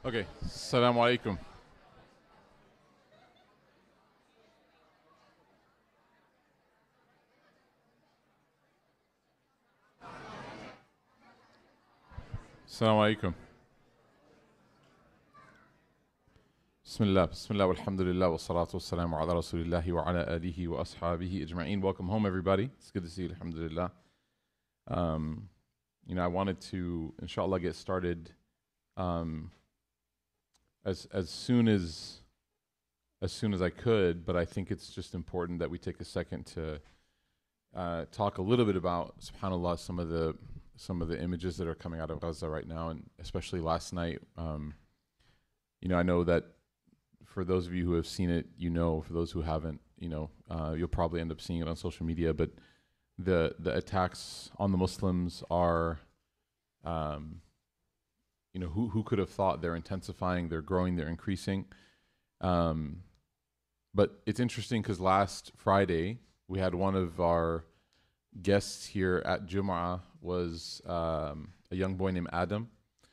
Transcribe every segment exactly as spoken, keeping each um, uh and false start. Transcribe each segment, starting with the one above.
Okay, Assalamu alaikum. Assalamu alaikum. Bismillah, Bismillah, walhamdulillah, wa salatu wa salamu ala rasulillahi wa ala alihi wa ashabihi ajma'een. Welcome home, everybody. It's good to see you, alhamdulillah. Um, you know, I wanted to, inshallah, get started um, as as soon as as soon as I could, but I think it's just important that we take a second to uh, talk a little bit about, subhanallah, some of the some of the images that are coming out of Gaza right now, and especially last night. Um, you know, I know that for those of you who have seen it, you know. For those who haven't, you know, uh, you'll probably end up seeing it on social media. But the the attacks on the Muslims are, um, you know, who who could have thought they're intensifying, they're growing, they're increasing. Um, but it's interesting because last Friday we had one of our guests here at Jum'ah was um, a young boy named Adam.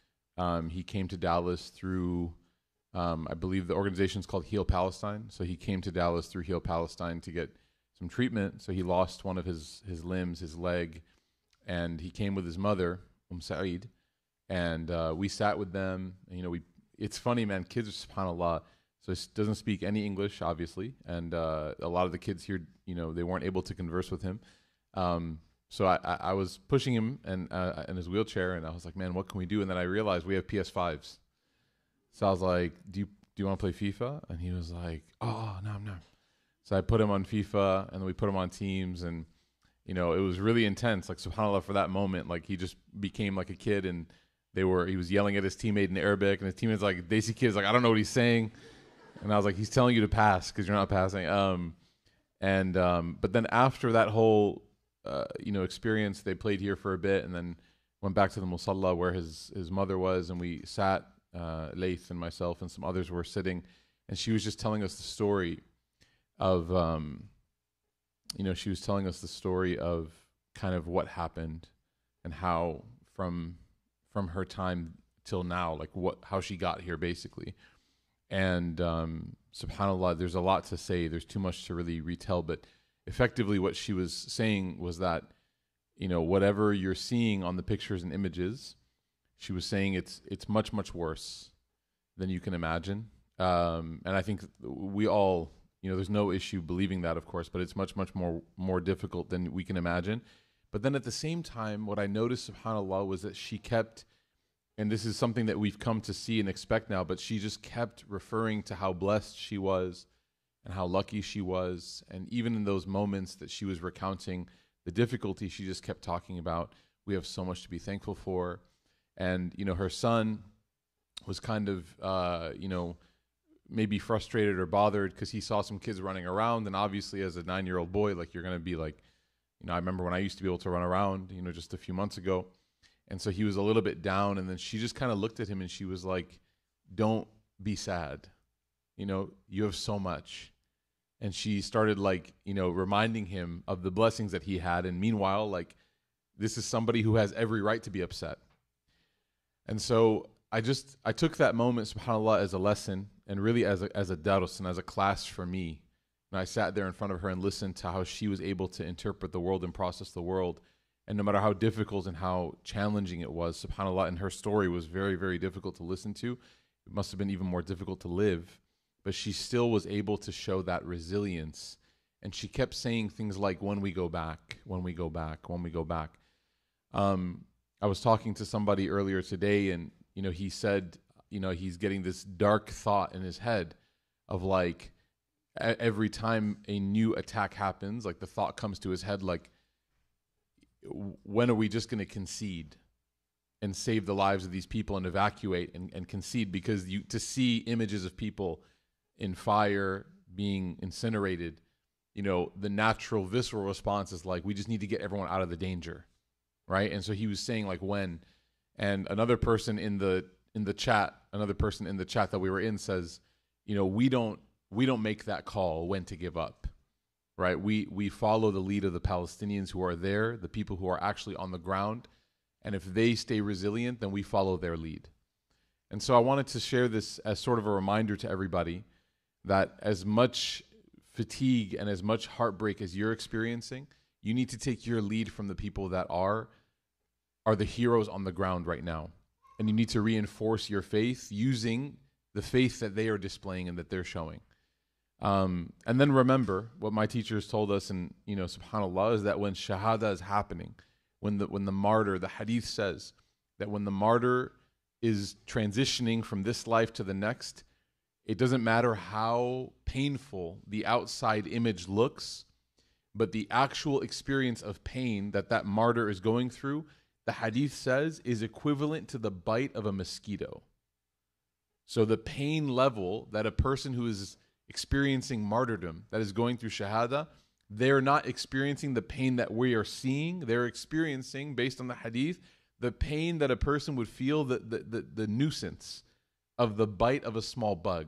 Um, he came to Dallas through, um, I believe the organization is called Heal Palestine. So he came to Dallas through Heal Palestine to get some treatment. So he lost one of his, his limbs, his leg, and he came with his mother, Umm Saeed, and uh, we sat with them. And, you know, we it's funny, man, kids are subhanAllah. So he doesn't speak any English, obviously, and uh, a lot of the kids here, you know, they weren't able to converse with him. Um, so I, I, I was pushing him and uh, in his wheelchair, and I was like, "Man, what can we do?" And then I realized we have P S fives. So I was like, "Do you do you want to play FIFA?" And he was like, "Oh, no, no." So I put him on FIFA, and then we put him on Teams, and you know, it was really intense. Like subhanallah, for that moment, like he just became like a kid, and they were he was yelling at his teammate in Arabic, and his teammate's like, "Desi kid's like, I don't know what he's saying." And I was like, he's telling you to pass because you're not passing. Um, and um, but then after that whole uh, you know experience, they played here for a bit, and then went back to the musalla where his his mother was, and we sat. Uh, Laith and myself and some others were sitting, and she was just telling us the story of um, you know she was telling us the story of kind of what happened and how from from her time till now, like what how she got here basically. And um, subhanAllah, there's a lot to say. There's too much to really retell. But effectively what she was saying was that, you know, whatever you're seeing on the pictures and images, she was saying it's it's much, much worse than you can imagine. Um, and I think we all, you know, there's no issue believing that, of course, but it's much, much more, more difficult than we can imagine. But then at the same time, what I noticed, subhanAllah, was that she kept, and this is something that we've come to see and expect now, but she just kept referring to how blessed she was and how lucky she was. And even in those moments that she was recounting the difficulty, she just kept talking about, we have so much to be thankful for. And, you know, her son was kind of, uh, you know, maybe frustrated or bothered because he saw some kids running around. And obviously as a nine-year-old boy, like you're going to be like, you know, I remember when I used to be able to run around, you know, just a few months ago. And so he was a little bit down, and then she just kind of looked at him and she was like, don't be sad. You know, you have so much. And she started like, you know, reminding him of the blessings that he had. And meanwhile, like, this is somebody who has every right to be upset. And so I just, I took that moment, subhanAllah, as a lesson and really as a, as a darus and as a class for me. And I sat there in front of her and listened to how she was able to interpret the world and process the world. And no matter how difficult and how challenging it was, subhanAllah, and her story was very, very difficult to listen to. It must have been even more difficult to live. But she still was able to show that resilience. And she kept saying things like, when we go back, when we go back, when we go back. Um, I was talking to somebody earlier today, and, you know, he said, you know, he's getting this dark thought in his head of like, every time a new attack happens, like the thought comes to his head, like, when are we just going to concede and save the lives of these people and evacuate and, and concede? Because you to see images of people in fire being incinerated, you know, the natural visceral response is like, we just need to get everyone out of the danger, right? And so he was saying like when, and another person in the in the chat, another person in the chat that we were in says, you know, we don't we don't make that call when to give up. Right, we we follow the lead of the Palestinians who are there, the people who are actually on the ground, and if they stay resilient, then we follow their lead. And so I wanted to share this as sort of a reminder to everybody that as much fatigue and as much heartbreak as you're experiencing, you need to take your lead from the people that are are the heroes on the ground right now. And you need to reinforce your faith using the faith that they are displaying and that they're showing. Um, and then remember what my teachers told us, and you know, subhanAllah, is that when shahada is happening, when the when the martyr, the hadith says that when the martyr is transitioning from this life to the next, it doesn't matter how painful the outside image looks, but the actual experience of pain that that martyr is going through, the hadith says, is equivalent to the bite of a mosquito. So the pain level that a person who is experiencing martyrdom, that is going through shahada, they're not experiencing the pain that we are seeing. They're experiencing, based on the hadith, the pain that a person would feel, the, the, the, the nuisance of the bite of a small bug.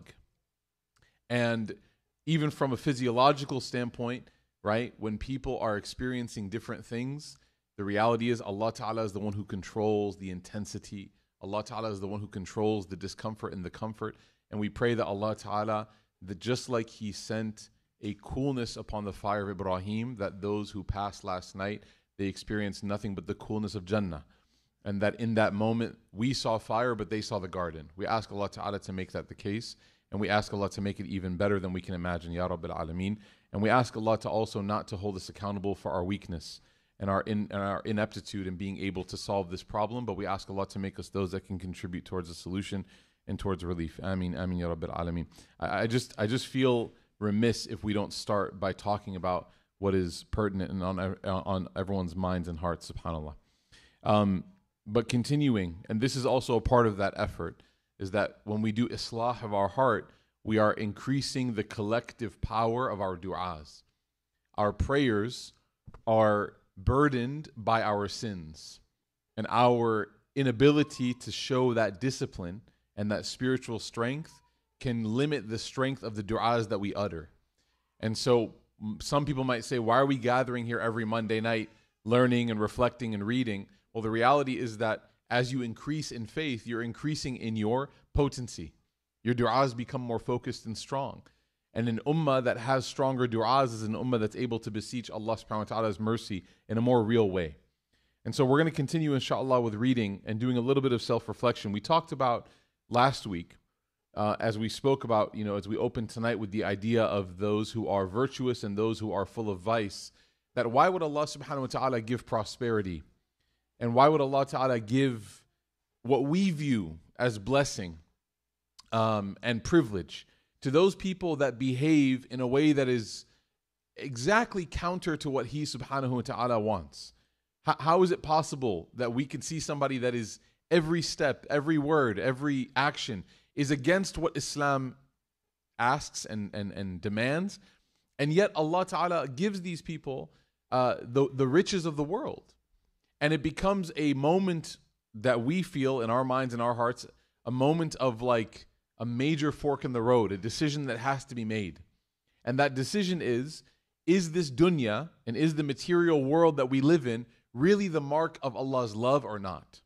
And even from a physiological standpoint, right, when people are experiencing different things, the reality is Allah Ta'ala is the one who controls the intensity. Allah Ta'ala is the one who controls the discomfort and the comfort. And we pray that Allah Ta'ala, that just like He sent a coolness upon the fire of Ibrahim, that those who passed last night, they experienced nothing but the coolness of Jannah. And that in that moment, we saw fire, but they saw the garden. We ask Allah Ta'ala to make that the case. And we ask Allah to make it even better than we can imagine, Ya Rabbil Alameen. And we ask Allah to also not to hold us accountable for our weakness and our, in, and our ineptitude in being able to solve this problem. But we ask Allah to make us those that can contribute towards a solution and towards relief. Ameen, ameen, Ya Rabbil Alameen. I, I, just, I just feel remiss if we don't start by talking about what is pertinent and on, on everyone's minds and hearts, subhanAllah. Um, but continuing, and this is also a part of that effort, is that when we do islah of our heart, we are increasing the collective power of our du'as. Our prayers are burdened by our sins, and our inability to show that discipline and that spiritual strength can limit the strength of the du'as that we utter. And so some people might say, why are we gathering here every Monday night, learning and reflecting and reading? Well, the reality is that as you increase in faith, you're increasing in your potency. Your du'as become more focused and strong. And an ummah that has stronger du'as is an ummah that's able to beseech Allah subhanahu wa ta'ala's mercy in a more real way. And so we're going to continue, inshallah, with reading and doing a little bit of self-reflection. We talked about last week, uh, as we spoke about, you know, as we opened tonight with the idea of those who are virtuous and those who are full of vice, that why would Allah subhanahu wa ta'ala give prosperity? And why would Allah Ta'ala give what we view as blessing um, and privilege to those people that behave in a way that is exactly counter to what He Subhanahu wa Ta'ala wants? How, how is it possible that we can see somebody that is every step, every word, every action is against what Islam asks and, and, and demands, and yet Allah Ta'ala gives these people uh, the, the riches of the world? And it becomes a moment that we feel in our minds and our hearts, a moment of like a major fork in the road, a decision that has to be made. And that decision is, is this dunya and is the material world that we live in really the mark of Allah's love or not?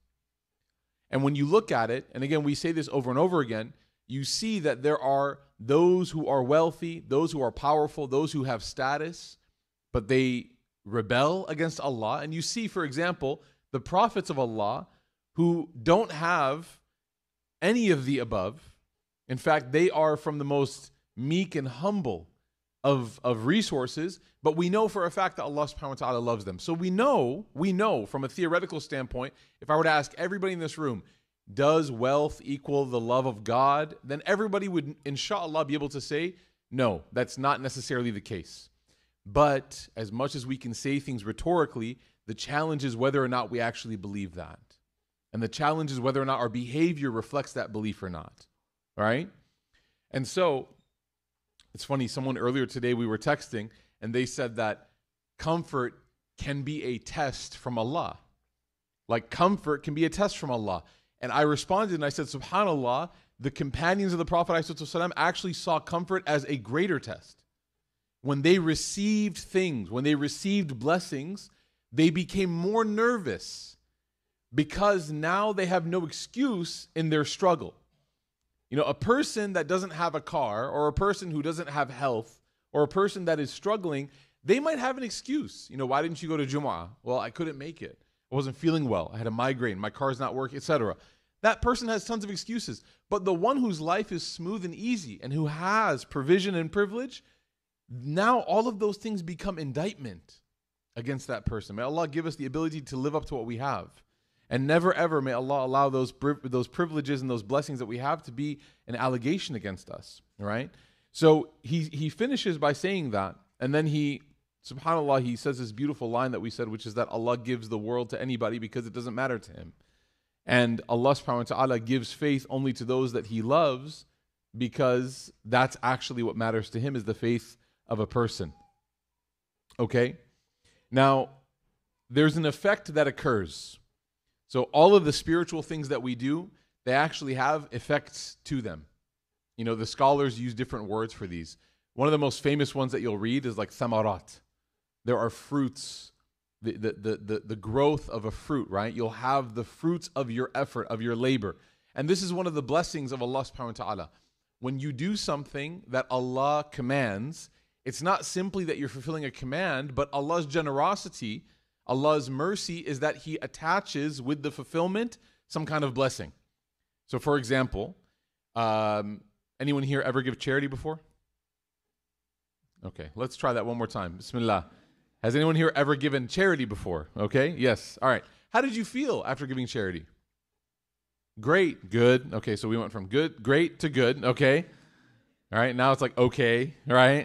And when you look at it, and again, we say this over and over again, you see that there are those who are wealthy, those who are powerful, those who have status, but they rebel against Allah. And you see, for example, the prophets of Allah who don't have any of the above. In fact, they are from the most meek and humble of, of resources, but we know for a fact that Allah subhanahu wa ta'ala loves them. So we know, we know from a theoretical standpoint, if I were to ask everybody in this room, does wealth equal the love of God? Then everybody would, inshallah, be able to say, no, that's not necessarily the case. But as much as we can say things rhetorically, the challenge is whether or not we actually believe that. And the challenge is whether or not our behavior reflects that belief or not. All right? And so, it's funny, someone earlier today we were texting, and they said that comfort can be a test from Allah. Like comfort can be a test from Allah. And I responded and I said, subhanAllah, the companions of the Prophet ﷺ actually saw comfort as a greater test. When they received things, when they received blessings, they became more nervous because now they have no excuse in their struggle. You know, a person that doesn't have a car, or a person who doesn't have health, or a person that is struggling, they might have an excuse. You know, why didn't you go to Jumu'ah? Well, I couldn't make it. I wasn't feeling well. I had a migraine. My car's not working, et cetera. That person has tons of excuses. But the one whose life is smooth and easy and who has provision and privilege, now all of those things become indictment against that person. May Allah give us the ability to live up to what we have. And never ever may Allah allow those those privileges and those blessings that we have to be an allegation against us. Right? So he he finishes by saying that, and then he, subhanAllah, he says this beautiful line that we said, which is that Allah gives the world to anybody because it doesn't matter to him. And Allah subhanahu wa ta'ala gives faith only to those that he loves, because that's actually what matters to him, is the faith of a person. Okay? Now, there's an effect that occurs. So all of the spiritual things that we do, they actually have effects to them. You know, the scholars use different words for these. One of the most famous ones that you'll read is like thamarat. There are fruits, the, the, the, the, the growth of a fruit, right? You'll have the fruits of your effort, of your labor. And this is one of the blessings of Allah subhanahu wa ta'ala. When you do something that Allah commands, it's not simply that you're fulfilling a command, but Allah's generosity, Allah's mercy is that He attaches with the fulfillment some kind of blessing. So for example, um, anyone here ever give charity before? Okay, let's try that one more time. Bismillah. Has anyone here ever given charity before? Okay, yes. All right. How did you feel after giving charity? Great, good. Okay, so we went from good, great to good. Okay. All right, now it's like okay, right?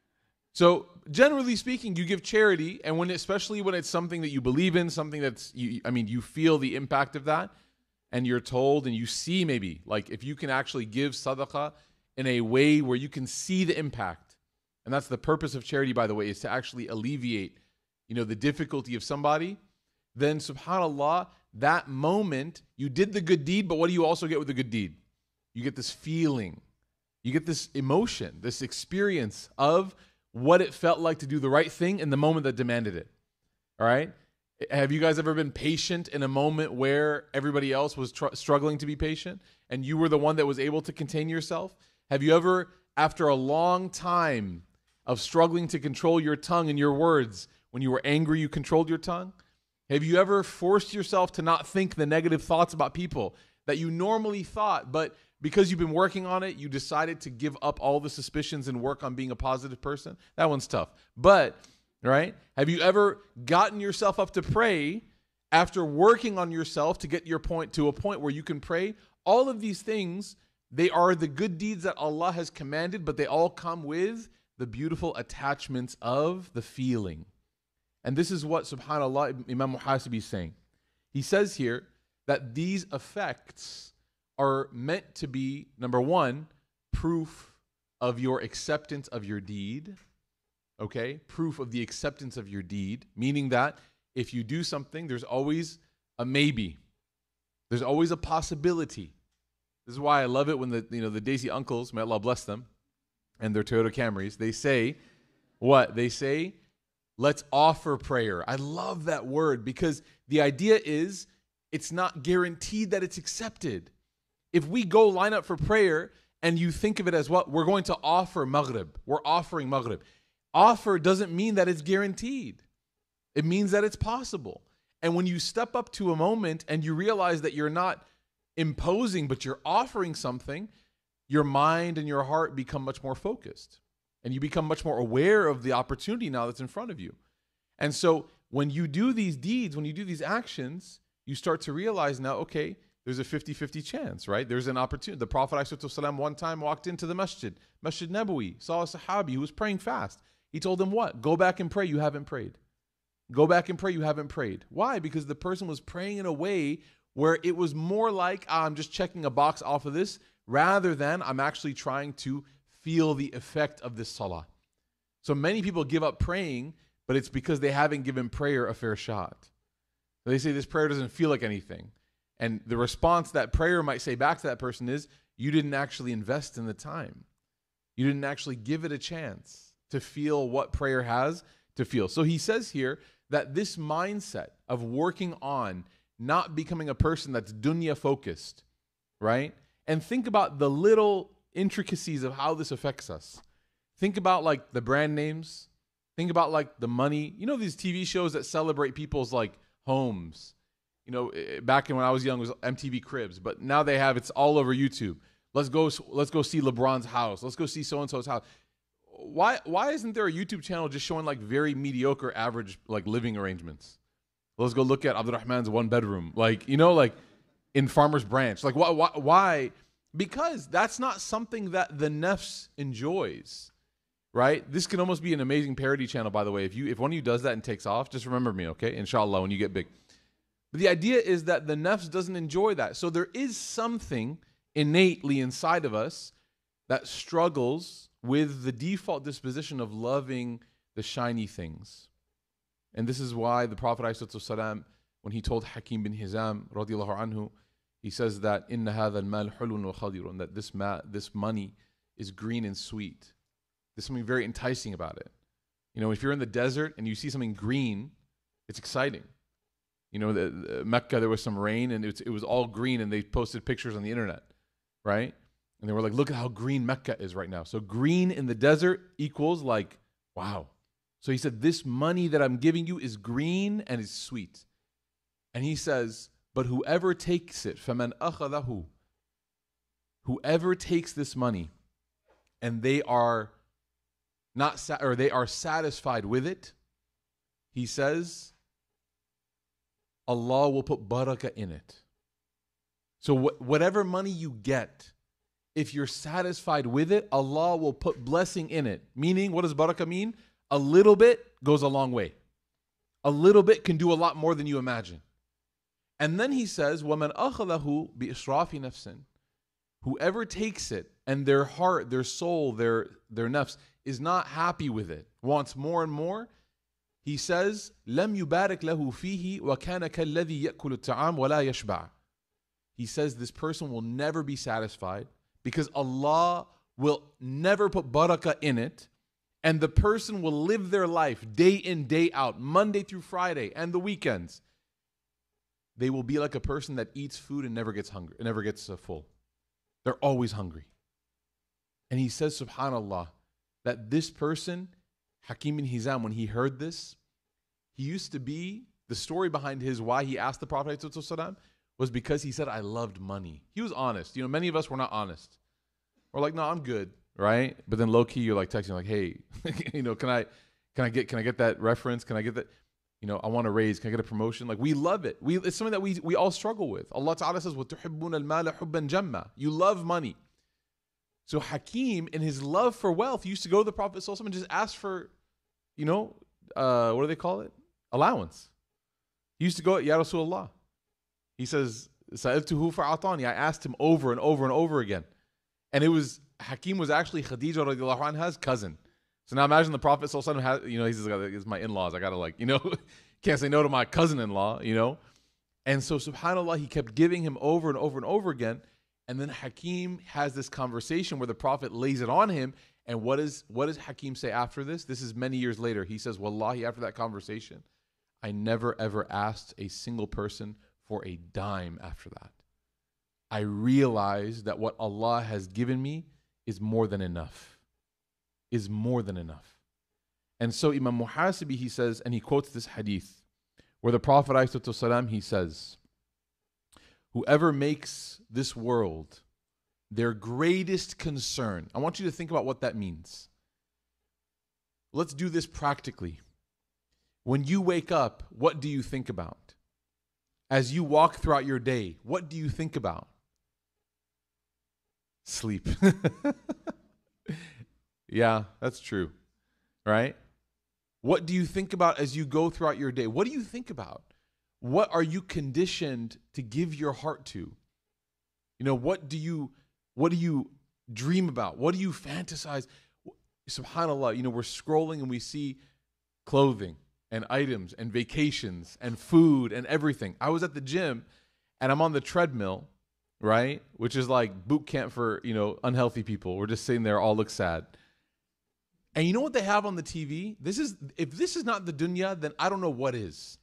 So generally speaking, you give charity, and when, especially when it's something that you believe in, something that's, you, I mean, you feel the impact of that, and you're told, and you see maybe, like if you can actually give sadaqah in a way where you can see the impact, and that's the purpose of charity, by the way, is to actually alleviate, you know, the difficulty of somebody, then subhanAllah, that moment, you did the good deed, but what do you also get with the good deed? You get this feeling, you get this emotion, this experience of what it felt like to do the right thing in the moment that demanded it. All right? Have you guys ever been patient in a moment where everybody else was tr- struggling to be patient and you were the one that was able to contain yourself? Have you ever, after a long time of struggling to control your tongue and your words, when you were angry, you controlled your tongue? Have you ever forced yourself to not think the negative thoughts about people that you normally thought, but because you've been working on it, you decided to give up all the suspicions and work on being a positive person? That one's tough. But, right, have you ever gotten yourself up to pray after working on yourself to get your point to a point where you can pray? All of these things, they are the good deeds that Allah has commanded, but they all come with the beautiful attachments of the feeling. And this is what, subhanAllah, Imam Muhasibi is saying. He says here that these effects are meant to be, number one, proof of your acceptance of your deed. Okay? Proof of the acceptance of your deed, meaning that if you do something, there's always a maybe. There's always a possibility. This is why I love it when the, you know, the Daisy uncles, may Allah bless them, and their Toyota Camrys, they say, what? They say, let's offer prayer. I love that word, because the idea is it's not guaranteed that it's accepted. If we go line up for prayer and you think of it as what? We're going to offer Maghrib. We're offering Maghrib. Offer doesn't mean that it's guaranteed. It means that it's possible. And when you step up to a moment and you realize that you're not imposing, but you're offering something, your mind and your heart become much more focused. And you become much more aware of the opportunity now that's in front of you. And so when you do these deeds, when you do these actions, you start to realize now, okay, there's a fifty-fifty chance, right? There's an opportunity. The Prophet ﷺ one time walked into the masjid, Masjid Nabawi, saw a Sahabi who was praying fast. He told him what? Go back and pray, you haven't prayed. Go back and pray, you haven't prayed. Why? Because the person was praying in a way where it was more like, ah, I'm just checking a box off of this, rather than I'm actually trying to feel the effect of this salah. So many people give up praying, but it's because they haven't given prayer a fair shot. They say this prayer doesn't feel like anything. And the response that prayer might say back to that person is, you didn't actually invest in the time. You didn't actually give it a chance to feel what prayer has to feel. So he says here that this mindset of working on not becoming a person that's dunya focused, right? and think about the little intricacies of how this affects us. Think about like the brand names. Think about like the money. You know, these T V shows that celebrate people's like homes. You know, back in when I was young, it was M T V Cribs, but now they have, it's all over YouTube. Let's go, let's go see LeBron's house. Let's go see so-and-so's house. Why, why isn't there a YouTube channel just showing like very mediocre, average, like living arrangements? Let's go look at Abdurrahman's one bedroom. Like, you know, like in Farmer's Branch. Like why, why, why? Because that's not something that the nafs enjoys, right? This can almost be an amazing parody channel, by the way. If you, if one of you does that and takes off, just remember me, okay? Inshallah, when you get big. But the idea is that the nafs doesn't enjoy that. So there is something innately inside of us that struggles with the default disposition of loving the shiny things. And this is why the Prophet ﷺ, when he told Hakim bin Hizam radiallahu anhu, he says that إِنَّ هَذَا الْمَالِ حُلٌ وَخَضِرٌ, that this, ma- this money is green and sweet. There's something very enticing about it. You know, if you're in the desert and you see something green, it's exciting. You know, the, the Mecca, there was some rain and it was, it was all green, and they posted pictures on the internet, right? And they were like, look at how green Mecca is right now. So green in the desert equals like, wow. So he said, this money that I'm giving you is green and is sweet. And he says, but whoever takes it, فَمَنْ أَخَذَهُ, whoever takes this money and they are not sa- or they are satisfied with it, he says, Allah will put barakah in it. So wh- whatever money you get, if you're satisfied with it, Allah will put blessing in it. Meaning, what does barakah mean? A little bit goes a long way. A little bit can do a lot more than you imagine. And then he says, وَمَنْ أَخَذَهُ بِإِسْرَافِ نَفْسٍ, whoever takes it and their heart, their soul, their, their nafs is not happy with it, wants more and more, he says, لَمْ يُبَارِكْ لَهُ فِيهِ وَكَانَ كَالَّذِي يَأْكُلُ الطَّعَامَ وَلَا يَشْبَعُ. He says this person will never be satisfied because Allah will never put barakah in it, and the person will live their life day in, day out, Monday through Friday and the weekends. They will be like a person that eats food and never gets hungry, and never gets uh, full. They're always hungry. And he says, subhanallah, that this person, Hakim bin Hizam, when he heard this, he used to be, the story behind his why he asked the Prophet ﷺ was because he said, I loved money. He was honest. You know, many of us were not honest. We're like, no, I'm good, right? But then low key, you're like texting, like, hey, you know, can I, can I get, can I get that reference? Can I get that? You know, I want to raise. Can I get a promotion? Like, we love it. We, it's something that we we all struggle with. Allah Ta'ala says, وَتُحِبُّونَ الْمَالَ حُبًّا جَمًّا. You love money. So Hakim, in his love for wealth, used to go to the Prophet ﷺ and just ask for, you know, uh, what do they call it? Allowance. He used to go, Ya Rasulullah. He says, سَأَلْتُهُ فَأَعْطَانِي. I asked him over and over and over again. And it was, Hakim was actually Khadija radiallahu anha's cousin. So now imagine the Prophet ﷺ has, you know, he's like, it's my in-laws. I got to like, you know, can't say no to my cousin-in-law, you know. And so subhanAllah, he kept giving him over and over and over again. And then Hakim has this conversation where the Prophet lays it on him. And what is what does Hakim say after this? This is many years later. He says, Wallahi, after that conversation, I never ever asked a single person for a dime after that. I realized that what Allah has given me is more than enough. Is more than enough. And so Imam Muhasibi, he says, and he quotes this hadith, where the Prophet ﷺ, he says, whoever makes this world their greatest concern. I want you to think about what that means. Let's do this practically. When you wake up, what do you think about? As you walk throughout your day, what do you think about? Sleep. Yeah, that's true. Right? What do you think about as you go throughout your day? What do you think about? What are you conditioned to give your heart to? You know, what do you what do you dream about? What do you fantasize? SubhanAllah, you know, we're scrolling and we see clothing and items and vacations and food and everything. I was at the gym and I'm on the treadmill, right? Which is like boot camp for, you know, unhealthy people. We're just sitting there, all look sad. And you know what they have on the T V? This is, if this is not the dunya, then I don't know what is.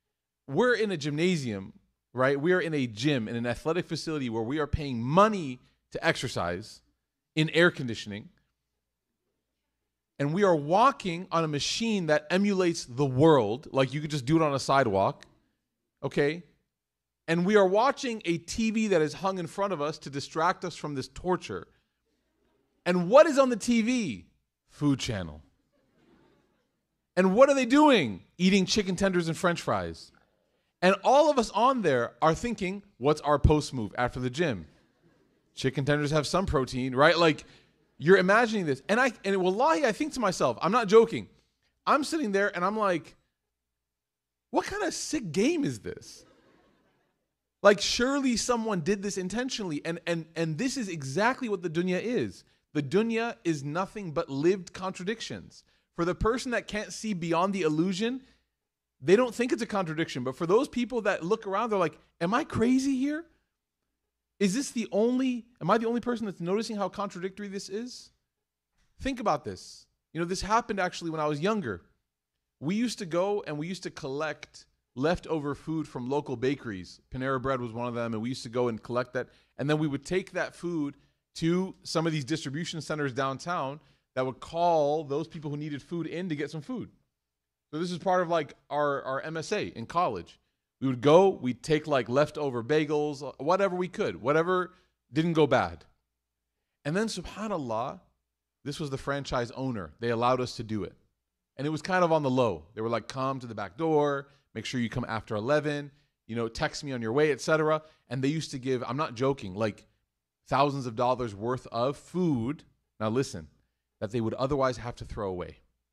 We're in a gymnasium, right? We are in a gym, in an athletic facility where we are paying money to exercise in air conditioning. And we are walking on a machine that emulates the world, like you could just do it on a sidewalk, okay? And we are watching a T V that is hung in front of us to distract us from this torture. And what is on the T V? Food Channel. And what are they doing? Eating chicken tenders and French fries. And all of us on there are thinking, what's our post move after the gym? Chicken tenders have some protein, right? Like, you're imagining this. And I, and wallahi, I think to myself, I'm not joking. I'm sitting there and I'm like, what kind of sick game is this? Like, surely someone did this intentionally. And, and, and this is exactly what the dunya is. The dunya is nothing but lived contradictions. For the person that can't see beyond the illusion, they don't think it's a contradiction. But for those people that look around, they're like, am I crazy here? Is this the only, am I the only person that's noticing how contradictory this is? Think about this. You know, this happened actually when I was younger. We used to go and we used to collect leftover food from local bakeries. Panera Bread was one of them, and we used to go and collect that. And then we would take that food to some of these distribution centers downtown that would call those people who needed food in to get some food. So this is part of like our, our M S A in college. We would go, we'd take like leftover bagels, whatever we could, whatever didn't go bad. And then subhanAllah, this was the franchise owner. They allowed us to do it. And it was kind of on the low. They were like, come to the back door, make sure you come after eleven, you know, text me on your way, et cetera. And they used to give, I'm not joking, like thousands of dollars worth of food. Now listen, that they would otherwise have to throw away.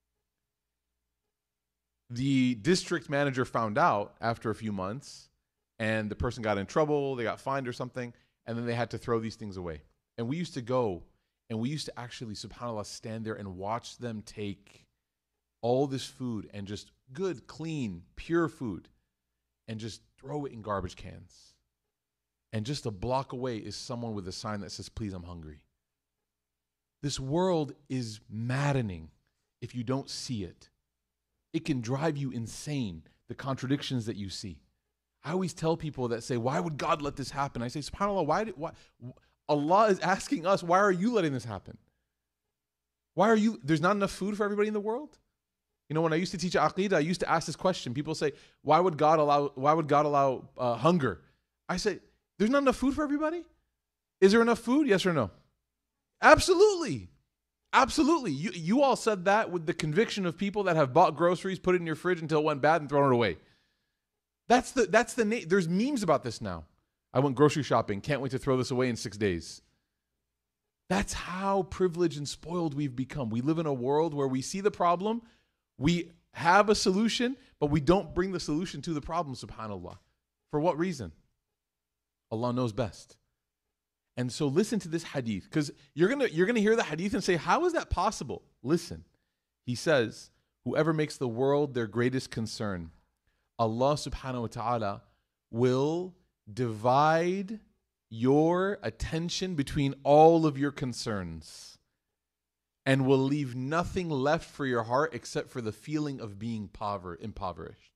The district manager found out after a few months, and the person got in trouble, they got fined or something, and then they had to throw these things away. And we used to go, and we used to actually, subhanAllah, stand there and watch them take all this food and just good, clean, pure food, and just throw it in garbage cans. And just a block away is someone with a sign that says, please, I'm hungry. This world is maddening if you don't see it. It can drive you insane, the contradictions that you see. I always tell people that say, why would God let this happen? I say, subhanAllah, why did, why? Allah is asking us, why are you letting this happen? Why are you, there's not enough food for everybody in the world? You know, when I used to teach Aqeedah, I used to ask this question. People say, why would God allow, why would God allow uh, hunger? I say, there's not enough food for everybody? Is there enough food? Yes or no? Absolutely. Absolutely. You, you all said that with the conviction of people that have bought groceries, put it in your fridge until it went bad and thrown it away. That's the, that's the, na- there's memes about this now. I went grocery shopping. Can't wait to throw this away in six days. That's how privileged and spoiled we've become. We live in a world where we see the problem, we have a solution, but we don't bring the solution to the problem, subhanAllah. For what reason? Allah knows best. And so listen to this hadith, because you're gonna you're gonna hear the hadith and say, how is that possible? Listen. He says, whoever makes the world their greatest concern, Allah subhanahu wa ta'ala will divide your attention between all of your concerns and will leave nothing left for your heart except for the feeling of being pover- impoverished.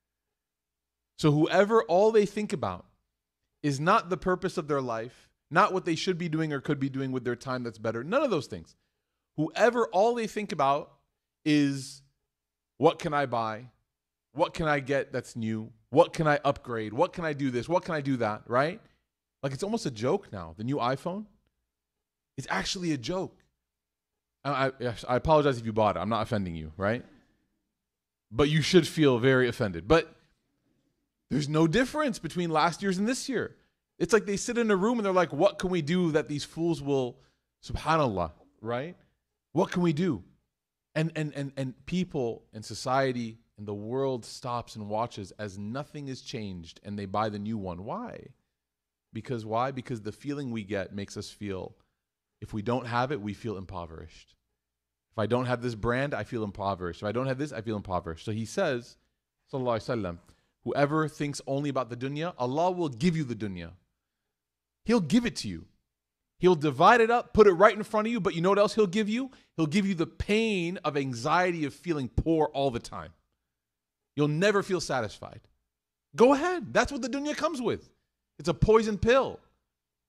So whoever all they think about is not the purpose of their life, not what they should be doing or could be doing with their time that's better, none of those things. Whoever all they think about is, what can I buy? What can I get that's new? What can I upgrade? What can I do this? What can I do that, right? Like, it's almost a joke now. The new iPhone, it's actually a joke. I, I, I apologize if you bought it. I'm not offending you, right? But you should feel very offended. But there's no difference between last year's and this year. It's like they sit in a room and they're like, what can we do that these fools will, subhanAllah, right? What can we do? And, and, and, and people and society and the world stops and watches as nothing is changed and they buy the new one. Why? Because why? Because the feeling we get makes us feel, if we don't have it, we feel impoverished. If I don't have this brand, I feel impoverished. If I don't have this, I feel impoverished. So he says, sallallahu alaihi wasallam, whoever thinks only about the dunya, Allah will give you the dunya. He'll give it to you. He'll divide it up, put it right in front of you, but you know what else he'll give you? He'll give you the pain of anxiety of feeling poor all the time. You'll never feel satisfied. Go ahead. That's what the dunya comes with. It's a poison pill.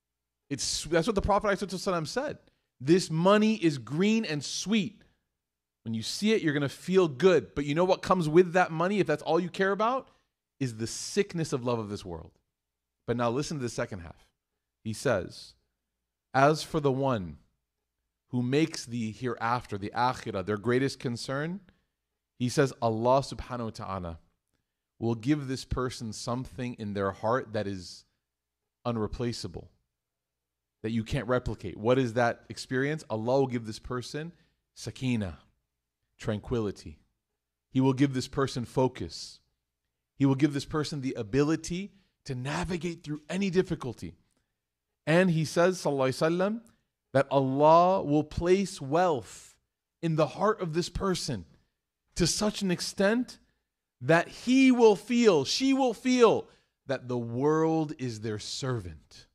It's, that's what the Prophet ﷺ said. This money is green and sweet. When you see it, you're going to feel good. But you know what comes with that money, if that's all you care about, is the sickness of love of this world. But now listen to the second half. He says, as for the one who makes the hereafter, the akhirah, their greatest concern, he says, Allah subhanahu wa ta'ala will give this person something in their heart that is unreplaceable, that you can't replicate. What is that experience? Allah will give this person sakina, tranquility. He will give this person focus. He will give this person the ability to navigate through any difficulty. And he says, sallallahu alaihi wasallam, that Allah will place wealth in the heart of this person to such an extent that he will feel, she will feel that the world is their servant.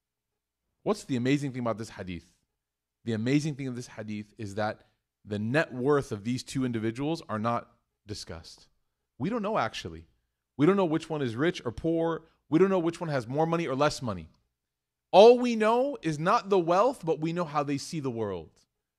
What's the amazing thing about this hadith? The amazing thing of this hadith is that the net worth of these two individuals are not discussed. We don't know actually. We don't know which one is rich or poor. We don't know which one has more money or less money. All we know is not the wealth, but we know how they see the world.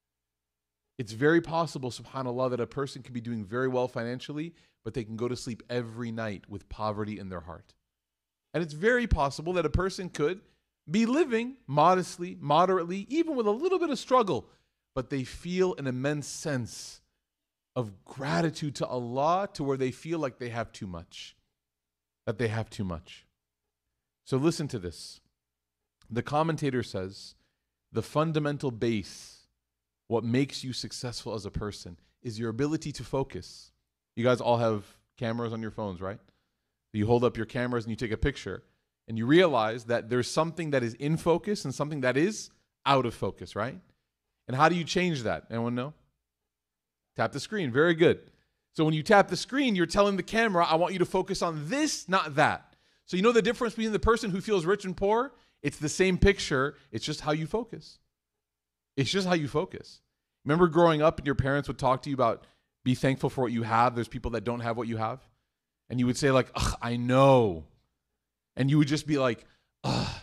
It's very possible, subhanAllah, that a person can be doing very well financially, but they can go to sleep every night with poverty in their heart. And it's very possible that a person could be living modestly, moderately, even with a little bit of struggle, but they feel an immense sense of gratitude to Allah to where they feel like they have too much, that they have too much. So listen to this. The commentator says, the fundamental base, what makes you successful as a person, is your ability to focus. You guys all have cameras on your phones, right? You hold up your cameras and you take a picture, and you realize that there's something that is in focus and something that is out of focus, right? And how do you change that? Anyone know? Tap the screen. Very good. So when you tap the screen, you're telling the camera, I want you to focus on this, not that. So you know the difference between the person who feels rich and poor? It's the same picture. It's just how you focus. It's just how you focus. Remember growing up and your parents would talk to you about be thankful for what you have. There's people that don't have what you have. And you would say like, ugh, I know. And you would just be like, ugh.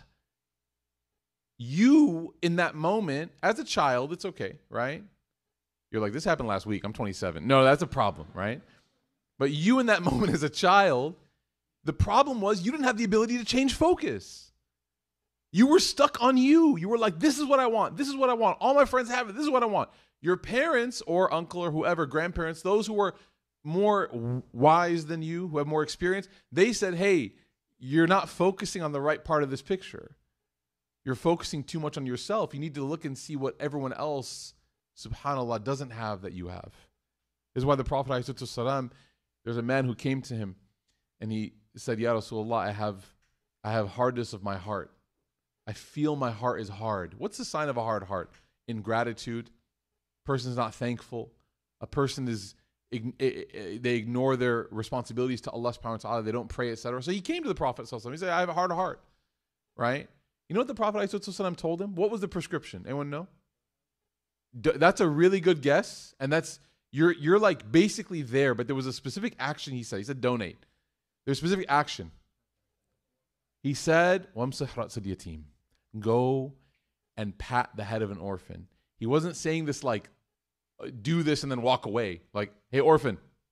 You, in that moment, as a child, it's okay, right? You're like, this happened last week. I'm twenty-seven. No, that's a problem, right? But you in that moment as a child, the problem was you didn't have the ability to change focus. You were stuck on you. You were like, this is what I want. This is what I want. All my friends have it. This is what I want. Your parents or uncle or whoever, grandparents, those who were more wise than you, who have more experience, they said, hey, you're not focusing on the right part of this picture. You're focusing too much on yourself. You need to look and see what everyone else, subhanAllah, doesn't have that you have. This is why the Prophet ﷺ, there's a man who came to him and he said, Ya Rasulullah, I have, I have hardness of my heart. I feel my heart is hard. What's the sign of a hard heart? Ingratitude. A person's not thankful. A person is, they ignore their responsibilities to Allah subhanahu wa ta'ala. They don't pray, et cetera. So he came to the Prophet ﷺ. He said, I have a hard heart, right? You know what the Prophet ﷺ told him? What was the prescription? Anyone know? D- that's a really good guess. And that's, you're, you're like basically there, but there was a specific action he said. He said, donate. There's a specific action. He said, وَامْسَحْ رَأْسَ الْيَتِيمِ. Go and pat the head of an orphan. He wasn't saying this like, do this and then walk away. Like, hey, orphan.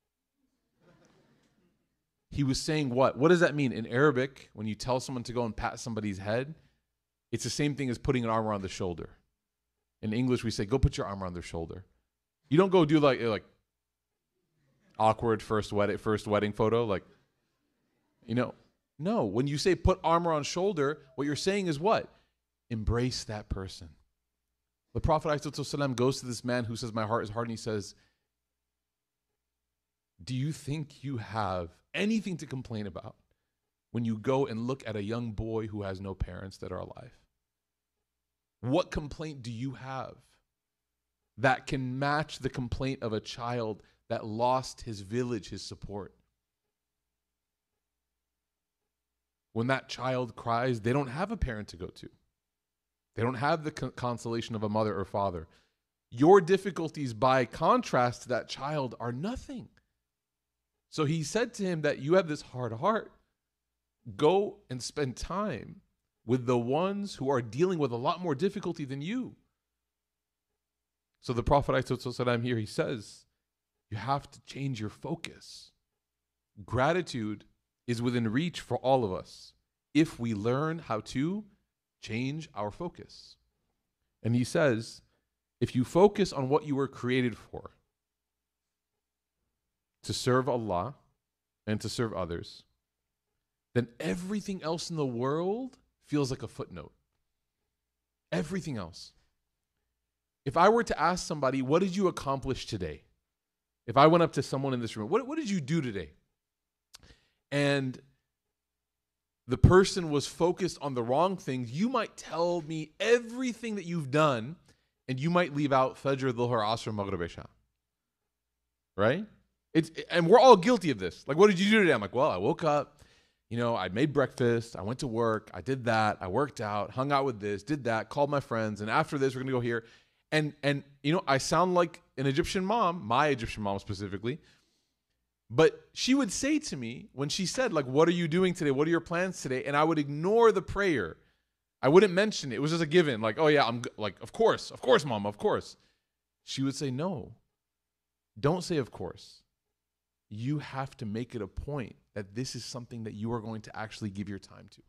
He was saying what? What does that mean? In Arabic, when you tell someone to go and pat somebody's head, it's the same thing as putting an arm around the shoulder. In English, we say, go put your arm around their shoulder. You don't go do like, like awkward first wedding, first wedding photo. Like, you know, no. When you say put arm around shoulder, what you're saying is what? Embrace that person. The Prophet ﷺ goes to this man who says, my heart is hard, and he says, do you think you have anything to complain about when you go and look at a young boy who has no parents that are alive? What complaint do you have that can match the complaint of a child that lost his village, his support? When that child cries, they don't have a parent to go to. They don't have the con- consolation of a mother or father. Your difficulties, by contrast to that child, are nothing. So he said to him that you have this hard heart. Go and spend time with the ones who are dealing with a lot more difficulty than you. So the Prophet ﷺ here, he says, you have to change your focus. Gratitude is within reach for all of us if we learn how to change our focus. And he says, if you focus on what you were created for, to serve Allah and to serve others, then everything else in the world feels like a footnote. Everything else. If I were to ask somebody, what did you accomplish today? If I went up to someone in this room, what, what did you do today? And the person was focused on the wrong things, you might tell me everything that you've done, and you might leave out Fajr, Dhuhr, Asr, Maghrib, Isha. Right? It's, and we're all guilty of this. Like, what did you do today? I'm like, well, I woke up, you know, I made breakfast, I went to work, I did that, I worked out, hung out with this, did that, called my friends, and after this, we're going to go here. And, and you know, I sound like an Egyptian mom, my Egyptian mom specifically, but she would say to me when she said, like, what are you doing today? What are your plans today? And I would ignore the prayer. I wouldn't mention it. It was just a given. Like, oh yeah, I'm g-. like, of course, of course, mom, of course. She would say, no, don't say of course. You have to make it a point that this is something that you are going to actually give your time to.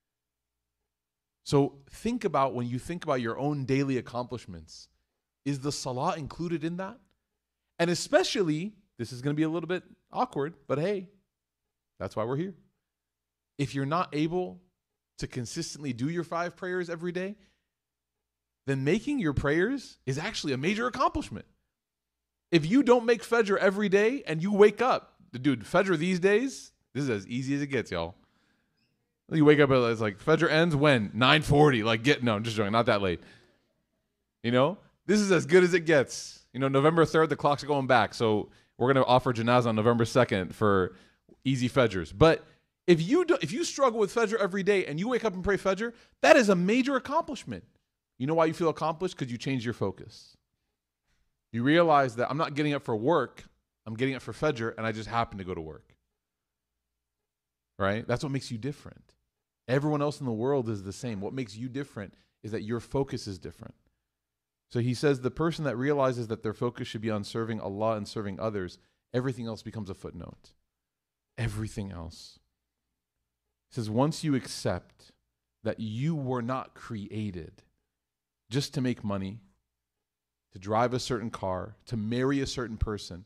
So think about, when you think about your own daily accomplishments, is the salah included in that? And especially, this is going to be a little bit awkward, but hey, that's why we're here. If you're not able to consistently do your five prayers every day, then making your prayers is actually a major accomplishment. If you don't make Fajr every day and you wake up, dude, Fajr these days, this is as easy as it gets, y'all. You wake up, it's like, Fajr ends when? nine forty. Like, get, no, I'm just joking, not that late. You know, this is as good as it gets. You know, November third, the clocks are going back. So we're going to offer janazah on November second for easy Fajrs. But if you do, if you struggle with Fajr every day and you wake up and pray Fajr, that is a major accomplishment. You know why you feel accomplished? Because you changed your focus. You realize that I'm not getting up for work, I'm getting up for Fajr, and I just happen to go to work. Right? That's what makes you different. Everyone else in the world is the same. What makes you different is that your focus is different. So he says the person that realizes that their focus should be on serving Allah and serving others, everything else becomes a footnote. Everything else. He says once you accept that you were not created just to make money, to drive a certain car, to marry a certain person,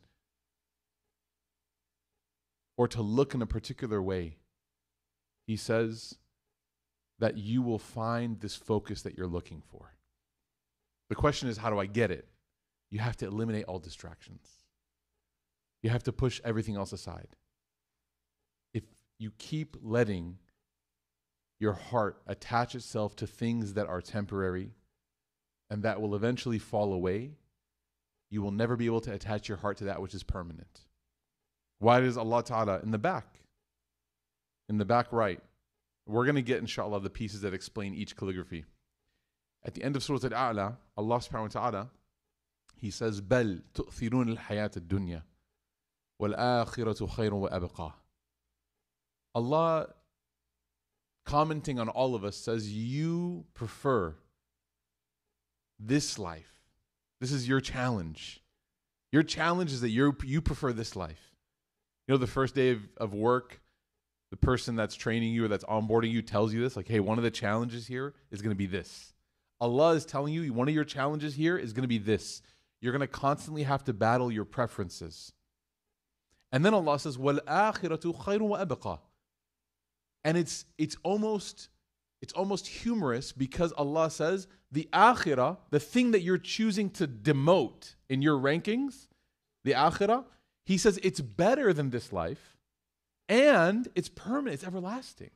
or to look in a particular way, he says that you will find this focus that you're looking for. The question is, how do I get it? You have to eliminate all distractions. You have to push everything else aside. If you keep letting your heart attach itself to things that are temporary and that will eventually fall away, you will never be able to attach your heart to that which is permanent. Why does Allah Ta'ala, in the back, in the back right, we're going to get, inshallah, the pieces that explain each calligraphy. At the end of Surah Al-A'la, Allah Subhanahu wa Ta'ala, He says, بَلْ تُؤْثِرُونَ الْحَيَاةَ الدُّنْيَا وَالْآخِرَةُ خَيْرٌ وَأَبْقَى. Allah, commenting on all of us, says, you prefer this life. This is your challenge. Your challenge is that you you prefer this life. You know, the first day of, of work, the person that's training you or that's onboarding you tells you this, like, hey, one of the challenges here is going to be this. Allah is telling you, one of your challenges here is going to be this. You're going to constantly have to battle your preferences. And then Allah says, وَالْآخِرَةُ خَيْرٌ وَأَبْقَى. And it's it's almost it's almost humorous because Allah says the akhirah, the thing that you're choosing to demote in your rankings, the akhirah, He says it's better than this life and it's permanent, it's everlasting.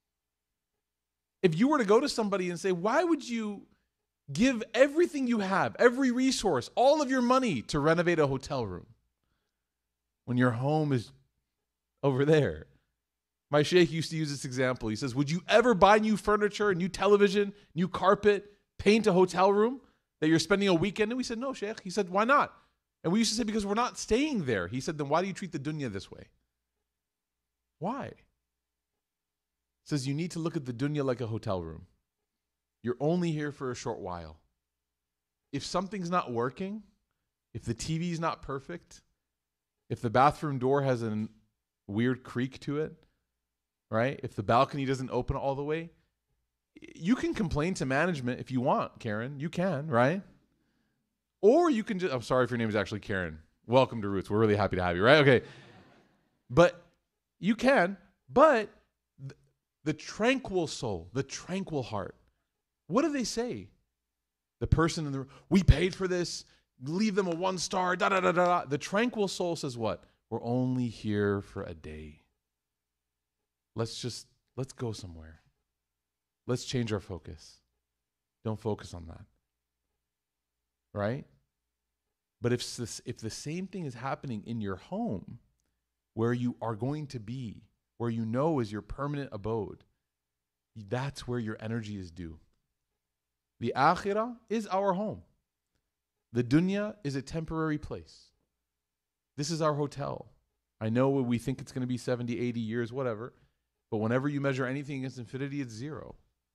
If you were to go to somebody and say, why would you give everything you have, every resource, all of your money to renovate a hotel room when your home is over there? My sheikh used to use this example. He says, would you ever buy new furniture, new television, new carpet, paint a hotel room that you're spending a weekend in? We said, no, sheikh. He said, why not? And we used to say, because we're not staying there. He said, then why do you treat the dunya this way? Why? says you need to look at the dunya like a hotel room. You're only here for a short while. If something's not working, if the T V's not perfect, if the bathroom door has a weird creak to it, right? If the balcony doesn't open all the way, you can complain to management if you want, Karen. You can, right? Or you can just, I'm sorry if your name is actually Karen. Welcome to Roots. We're really happy to have you, right? Okay. But you can, but th- the tranquil soul, the tranquil heart, what do they say? The person in the room, we paid for this, leave them a one star, da da da da da. The tranquil soul says what? We're only here for a day. Let's just, let's go somewhere. Let's change our focus. Don't focus on that. Right? But if this, if the same thing is happening in your home, where you are going to be, where you know is your permanent abode, that's where your energy is due. The akhirah is our home. The dunya is a temporary place. This is our hotel. I know we think it's going to be seventy, eighty years, whatever, but whenever you measure anything against infinity, it's zero.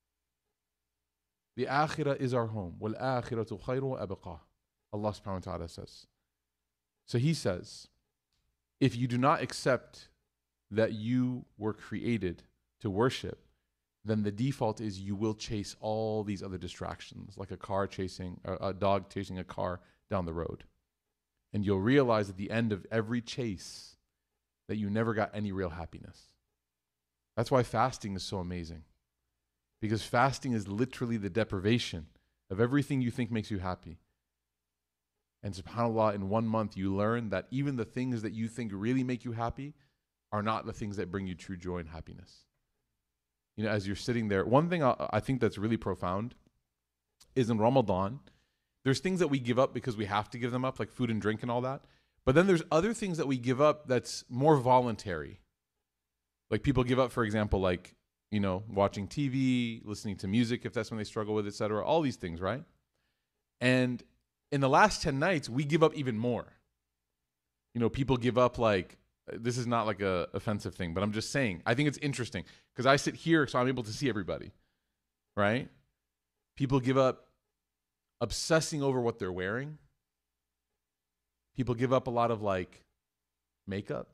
The akhirah is our home. وَالْآخِرَةُ خَيْرٌ وَأَبْقَى. Allah subhanahu wa ta'ala says. So he says, if you do not accept that you were created to worship, then the default is you will chase all these other distractions, like a car chasing, a, a dog chasing a car down the road. And you'll realize at the end of every chase that you never got any real happiness. That's why fasting is so amazing. Because fasting is literally the deprivation of everything you think makes you happy. And subhanAllah, in one month you learn that even the things that you think really make you happy are not the things that bring you true joy and happiness. You know, as you're sitting there, one thing I, I think that's really profound is in Ramadan, there's things that we give up because we have to give them up, like food and drink and all that. But then there's other things that we give up that's more voluntary. Like people give up, for example, like, you know, watching T V, listening to music, if that's when they struggle with, et cetera, all these things, right? And in the last ten nights, we give up even more. You know, people give up like, this is not like a offensive thing, but I'm just saying, I think it's interesting because I sit here so I'm able to see everybody, right? People give up obsessing over what they're wearing. People give up a lot of like makeup.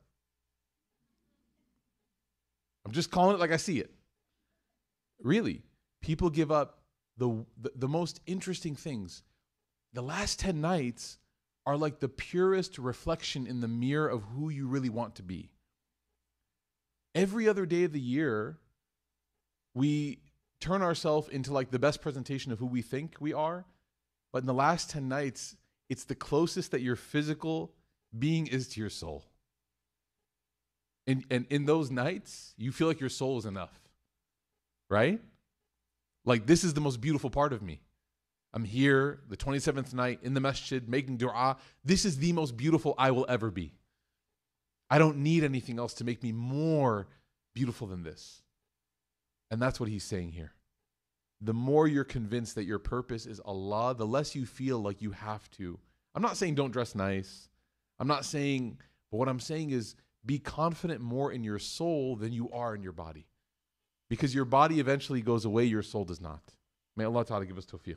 I'm just calling it like I see it. Really, people give up the, the, the most interesting things. The last ten nights are like the purest reflection in the mirror of who you really want to be. Every other day of the year, we turn ourselves into like the best presentation of who we think we are. But in the last ten nights, it's the closest that your physical being is to your soul. And, and in those nights, you feel like your soul is enough, right? Like, this is the most beautiful part of me. I'm here, the twenty-seventh night, in the masjid, making dua. This is the most beautiful I will ever be. I don't need anything else to make me more beautiful than this. And that's what he's saying here. The more you're convinced that your purpose is Allah, the less you feel like you have to. I'm not saying don't dress nice. I'm not saying, but what I'm saying is be confident more in your soul than you are in your body. Because your body eventually goes away, your soul does not. May Allah Ta'ala give us tawfiq.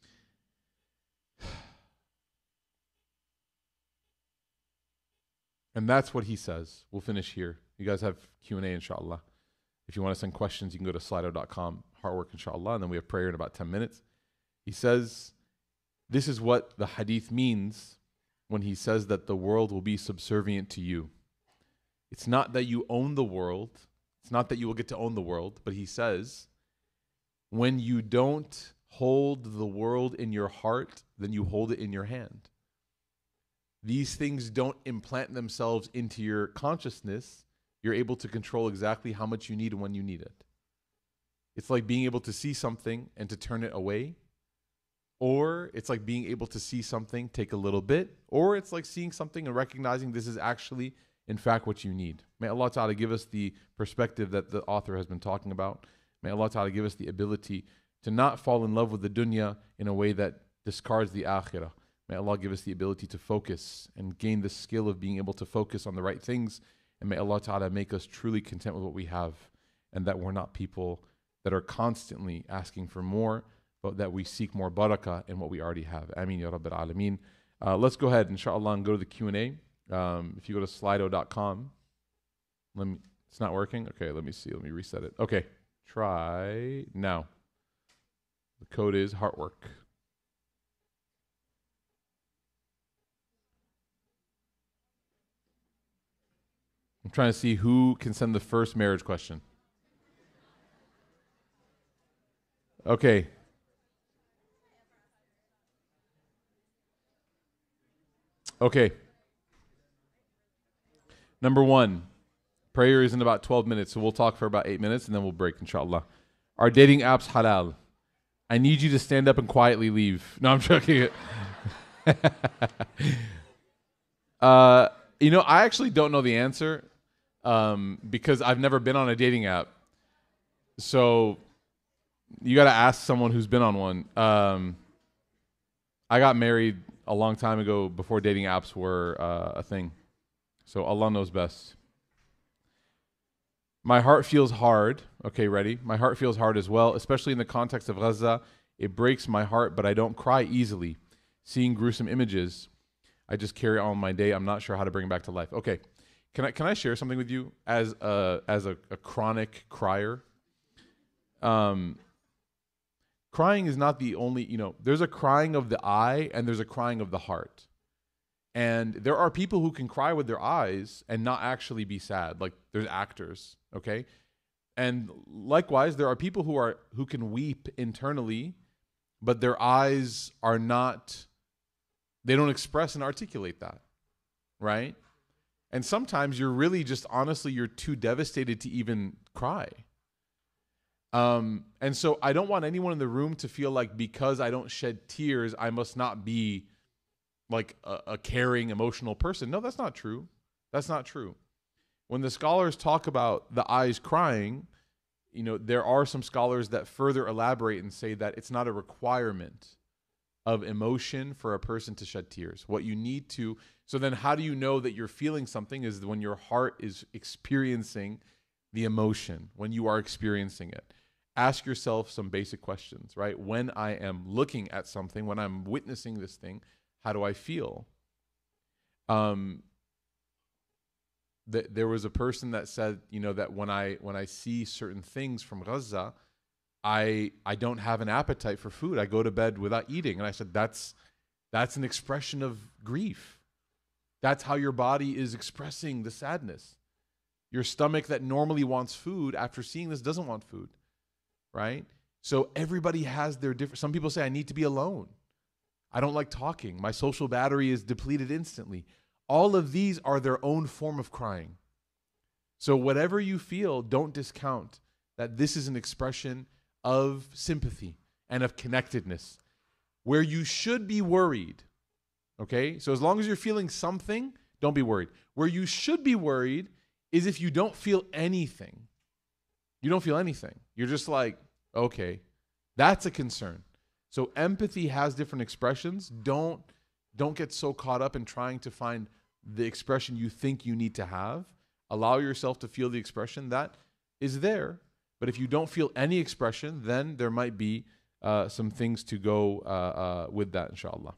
And that's what he says. We'll finish here. You guys have Q and A, inshallah. If you want to send questions, you can go to slido dot com, hard work, inshallah, and then we have prayer in about ten minutes. He says, this is what the hadith means when he says that the world will be subservient to you. It's not that you own the world. It's not that you will get to own the world, but he says, when you don't hold the world in your heart, then you hold it in your hand. These things don't implant themselves into your consciousness. You're able to control exactly how much you need and when you need it. It's like being able to see something and to turn it away. Or it's like being able to see something, take a little bit. Or it's like seeing something and recognizing this is actually, in fact, what you need. May Allah Ta'ala give us the perspective that the author has been talking about. May Allah Ta'ala give us the ability to not fall in love with the dunya in a way that discards the akhirah. May Allah give us the ability to focus and gain the skill of being able to focus on the right things. And may Allah Ta'ala make us truly content with what we have. and that we're not people that are constantly asking for more, but that we seek more barakah in what we already have. Ameen ya Rabbil Alameen. Uh, let's go ahead, inshallah, and go to the Q and A. Um, if you go to slido dot com, let me, it's not working? Okay, let me see. Let me reset it. Okay, try now. The code is Heartwork. I'm trying to see who can send the first marriage question. Okay. Okay. Number one, prayer is in about twelve minutes, so we'll talk for about eight minutes and then we'll break, inshallah. Are dating apps halal? I need you to stand up and quietly leave. No, I'm joking. uh, you know, I actually don't know the answer um, because I've never been on a dating app. So you got to ask someone who's been on one. Um, I got married a long time ago before dating apps were uh, a thing. So Allah knows best. My heart feels hard. Okay, ready? My heart feels hard as well, especially in the context of Gaza. It breaks my heart, but I don't cry easily. Seeing gruesome images, I just carry on my day. I'm not sure how to bring it back to life. Okay, can I can I share something with you as a as a, a chronic crier? Um, crying is not the only. You know, there's a crying of the eye and there's a crying of the heart. And there are people who can cry with their eyes and not actually be sad. Like there's actors, okay? And likewise, there are people who are who can weep internally, but their eyes are not, they don't express and articulate that, right? And sometimes you're really just, honestly, you're too devastated to even cry. Um, and so I don't want anyone in the room to feel like because I don't shed tears, I must not be like a, a caring, emotional person. No, that's not true. That's not true. When the scholars talk about the eyes crying, you know, there are some scholars that further elaborate and say that it's not a requirement of emotion for a person to shed tears. What you need to, so then how do you know that you're feeling something is when your heart is experiencing the emotion, when you are experiencing it. Ask yourself some basic questions, right? When I am looking at something, when I'm witnessing this thing, how do I feel? Um, th- there was a person that said, you know, that when I when I see certain things from Gaza, I I don't have an appetite for food. I go to bed without eating. And I said, that's that's an expression of grief. That's how your body is expressing the sadness. Your stomach that normally wants food after seeing this doesn't want food, right? So everybody has their different. Some people say, I need to be alone. I don't like talking. My social battery is depleted instantly. All of these are their own form of crying. So whatever you feel, don't discount that this is an expression of sympathy and of connectedness. Where you should be worried, okay? So as long as you're feeling something, don't be worried. Where you should be worried is if you don't feel anything. You don't feel anything. You're just like, okay, that's a concern. So empathy has different expressions. Don't, don't get so caught up in trying to find the expression you think you need to have. Allow yourself to feel the expression that is there. But if you don't feel any expression, then there might be uh, some things to go uh, uh, with that, inshallah.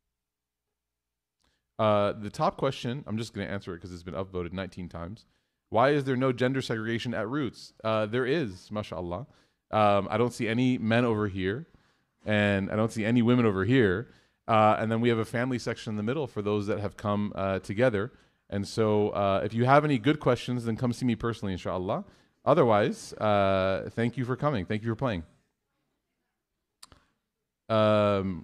Uh, the top question, I'm just going to answer it because it's been upvoted nineteen times. Why is there no gender segregation at Roots? Uh, there is, mashallah. Um, I don't see any men over here. And I don't see any women over here. Uh, and then we have a family section in the middle for those that have come uh, together. And so uh, if you have any good questions, then come see me personally, inshallah. Otherwise, uh, thank you for coming. Thank you for playing. Um,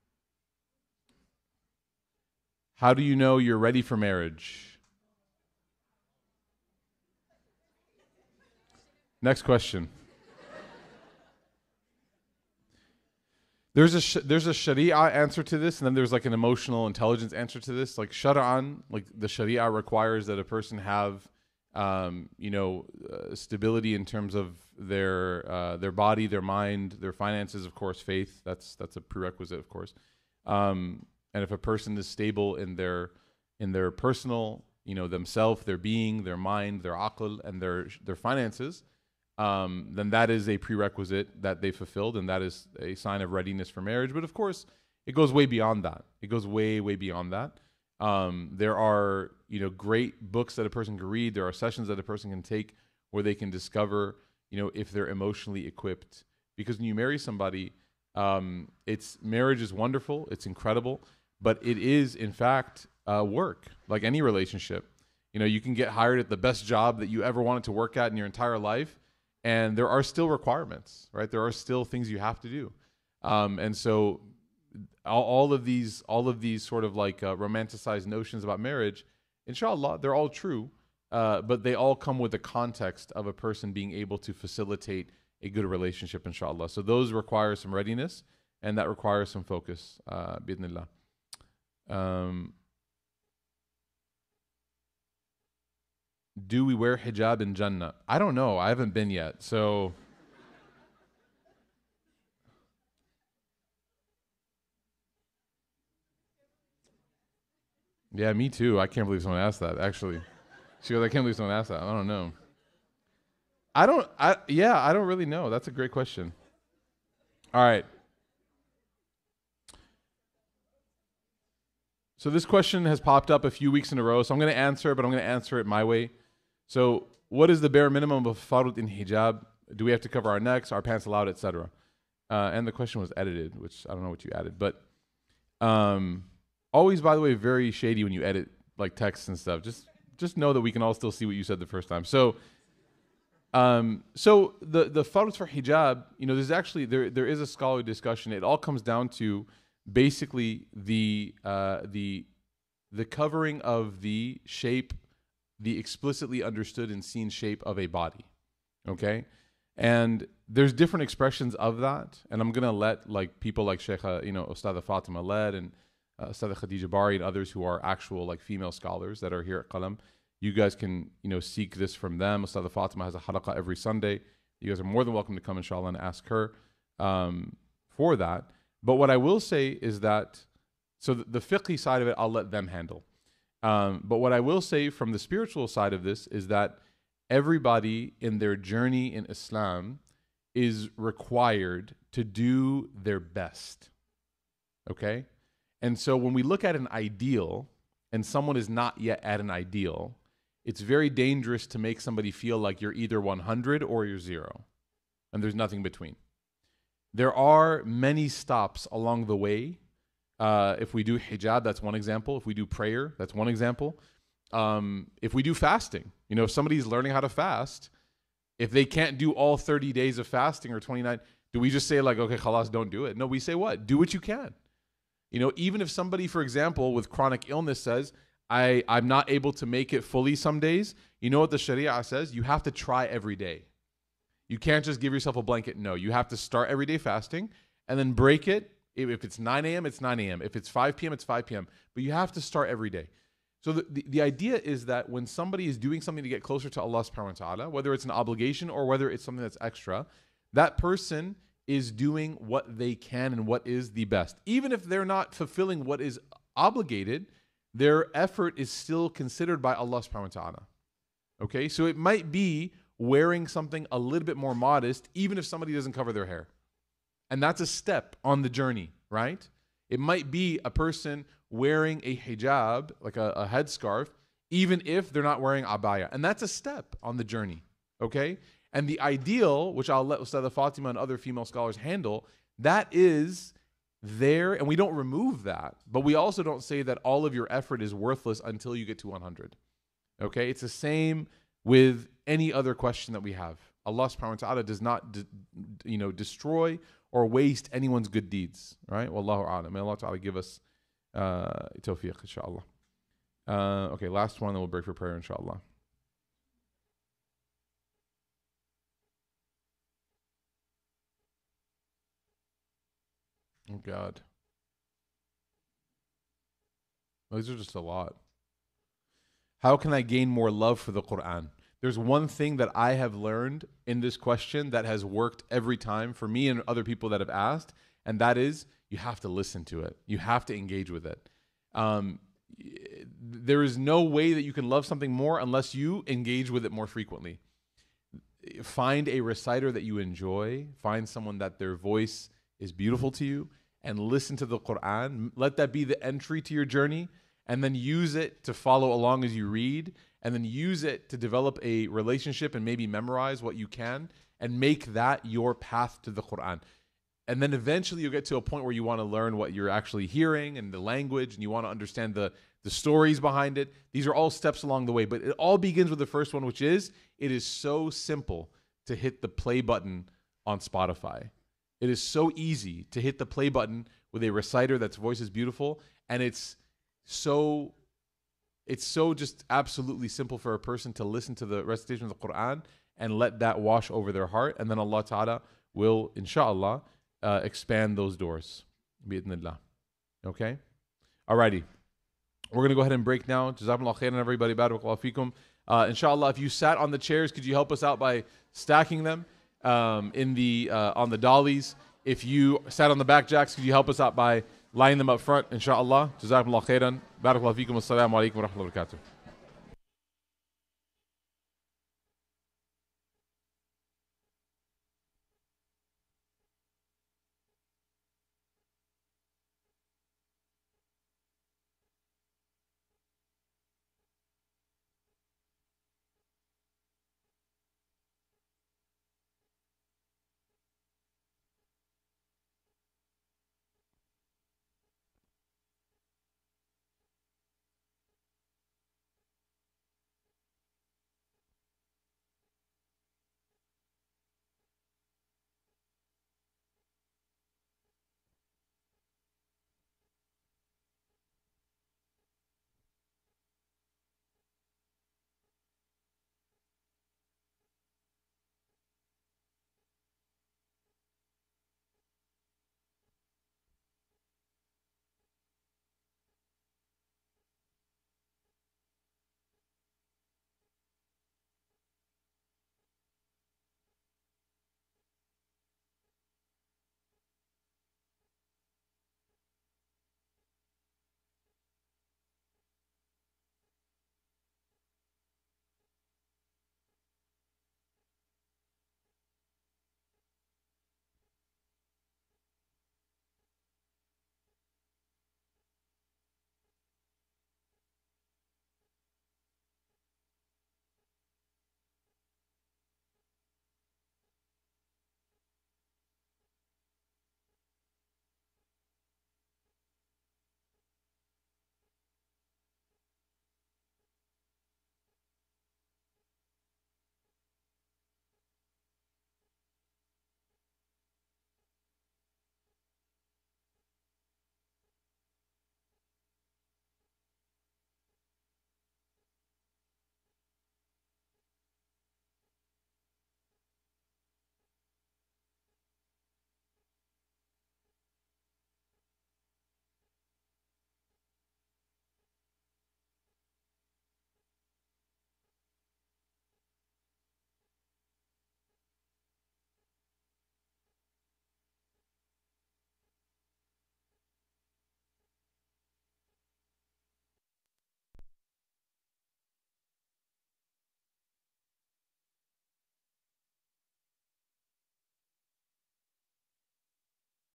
how do you know you're ready for marriage? Next question. There's a sh- there's a Sharia answer to this, and then there's like an emotional intelligence answer to this. Like Shara'an, like the Sharia requires that a person have, um, you know, uh, stability in terms of their uh, their body, their mind, their finances, of course, faith. That's that's a prerequisite, of course. Um, and if a person is stable in their in their personal, you know, themselves, their being, their mind, their aql, and their their finances, um, then that is a prerequisite that they fulfilled, and that is a sign of readiness for marriage. But of course, it goes way beyond that. It goes way, way beyond that. Um, there are, you know, great books that a person can read. There are sessions that a person can take where they can discover, you know, if they're emotionally equipped. Because when you marry somebody, um, it's marriage is wonderful, it's incredible, but it is in fact uh, work, like any relationship. You know, you can get hired at the best job that you ever wanted to work at in your entire life, and there are still requirements, right? There are still things you have to do, um, and so all, all of these, all of these sort of like uh, romanticized notions about marriage, inshallah, they're all true, uh, but they all come with the context of a person being able to facilitate a good relationship, inshallah. So those require some readiness, and that requires some focus, uh, bidnillah. Um, do we wear hijab in Jannah? I don't know. I haven't been yet. So yeah, me too. I can't believe someone asked that, actually. She goes, I can't believe someone asked that. I don't know. I don't, I, yeah, I don't really know. That's a great question. All right. So this question has popped up a few weeks in a row, so I'm going to answer it, but I'm going to answer it my way. So what is the bare minimum of farud in hijab? Do we have to cover our necks, our pants allowed, et cetera? Uh, and the question was edited, which I don't know what you added. But um, always, by the way, very shady when you edit like texts and stuff. Just just know that we can all still see what you said the first time. So um, so the, the farud for hijab, you know, there's actually, there there is a scholarly discussion. It all comes down to basically the uh, the the covering of the shape, the explicitly understood and seen shape of a body, okay? And there's different expressions of that, and I'm gonna let like people like Sheikha, you know, Ustada Fatima Led and uh, Ustada Khadija Bari and others who are actual like female scholars that are here at Qalam. You guys can, you know, seek this from them. Ustada Fatima has a halaqah every Sunday. You guys are more than welcome to come, inshallah, and ask her um, for that. But what I will say is that, so the, the fiqhi side of it, I'll let them handle. Um, but what I will say from the spiritual side of this is that everybody in their journey in Islam is required to do their best. Okay? And so when we look at an ideal and someone is not yet at an ideal, it's very dangerous to make somebody feel like you're either one hundred or you're zero. And there's nothing between. There are many stops along the way. Uh, if we do hijab, that's one example. If we do prayer, that's one example. Um, if we do fasting, you know, if somebody's learning how to fast, if they can't do all thirty days of fasting or twenty-nine, do we just say like, okay, khalas, don't do it? No, we say what? Do what you can. You know, even if somebody, for example, with chronic illness says, I, I'm not able to make it fully some days, you know what the Sharia says? You have to try every day. You can't just give yourself a blanket no. You have to start every day fasting and then break it. If it's nine a.m., it's nine a.m. If it's five p.m., it's five p.m. But you have to start every day. So the, the, the idea is that when somebody is doing something to get closer to Allah subhanahu wa ta'ala, whether it's an obligation or whether it's something that's extra, that person is doing what they can and what is the best. Even if they're not fulfilling what is obligated, their effort is still considered by Allah subhanahu wa ta'ala. Okay? So it might be wearing something a little bit more modest, even if somebody doesn't cover their hair. And that's a step on the journey, right? It might be a person wearing a hijab, like a, a headscarf, even if they're not wearing abaya. And that's a step on the journey, okay? And the ideal, which I'll let Ustada Fatima and other female scholars handle, that is there, and we don't remove that, but we also don't say that all of your effort is worthless until you get to one hundred, okay? It's the same with any other question that we have. Allah subhanahu wa ta'ala does not, d- you know, destroy or waste anyone's good deeds, right? Wallahu a'lam. May Allah ta'ala give us uh, tawfiq, inshallah. Uh, okay, last one, then we'll break for prayer, inshallah. Oh, God. These are just a lot. How can I gain more love for the Quran? There's one thing that I have learned in this question that has worked every time for me and other people that have asked, and that is you have to listen to it. You have to engage with it. Um, there is no way that you can love something more unless you engage with it more frequently. find a reciter that you enjoy, find someone that their voice is beautiful to you, and listen to the Quran. Let that be the entry to your journey, and then use it to follow along as you read, and then use it to develop a relationship and maybe memorize what you can, and make that your path to the Quran. And then eventually you'll get to a point where you want to learn what you're actually hearing and the language, and you want to understand the, the stories behind it. These are all steps along the way, but it all begins with the first one, which is, it is so simple to hit the play button on Spotify. It is so easy to hit the play button with a reciter that's voice is beautiful, and it's so it's so just absolutely simple for a person to listen to the recitation of the Quran and let that wash over their heart, and then Allah Ta'ala will, inshallah, uh, expand those doors. Bi'idhnillah. Okay? Alrighty. We're going to go ahead and break now. Jazakumullah khairan, everybody. Barakallahu feekum. Uh, inshallah, if you sat on the chairs, could you help us out by stacking them um, in the uh, on the dollies? If you sat on the back jacks, could you help us out by lining them up front? Inshallah. Jazakumullah khairan. Barakallahu feekum. Assalamu alaikum wa rahmatullahi wa barakatuh.